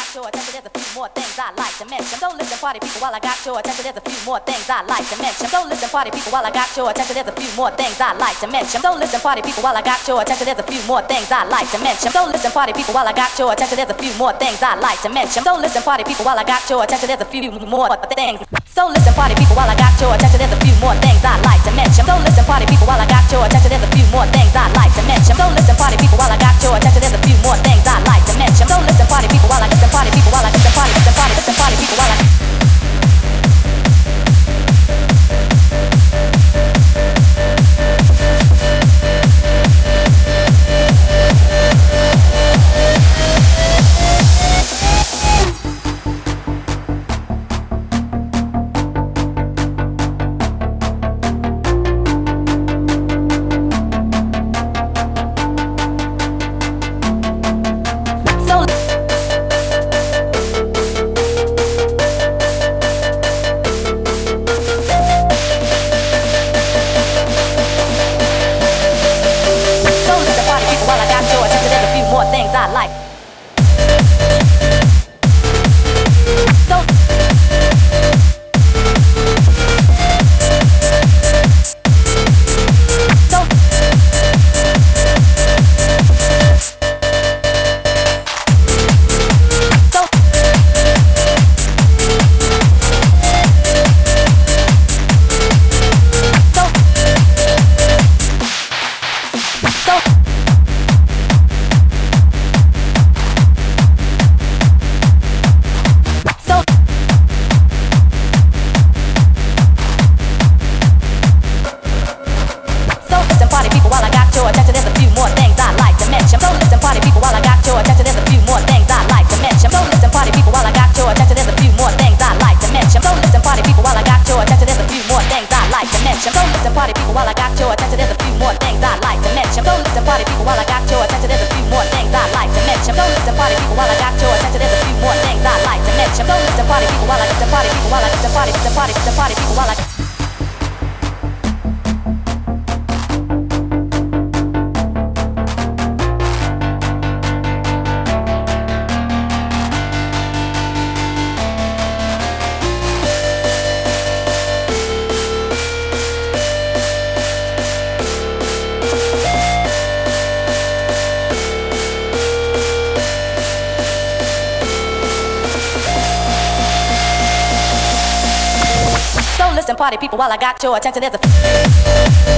got your attention, there's a few more things I'd like to mention. Don't listen, party people, while I got your attention, there's a few more things I'd like to mention. Don't listen, party people, while I got your attention, there's a few more things I'd like to mention. Don't listen, party people, while I got your attention, there's a few more things I'd like to mention. Don't listen, party people, while I got your attention, there's a few more things I'd like to mention. Don't listen, party people, while I got your attention, there's a few more things. So listen, party people, while I got your attention, there's a few more things I'd like to mention. Don't listen, party people, while I got your attention, there's a few more things I'd like to mention. Don't listen, party people, while I got your attention, there's a few more things I'd like to mention. Don't listen, party people, while I listen, party people, while I listen, party people, while I. Party people, while I got your attention, there's a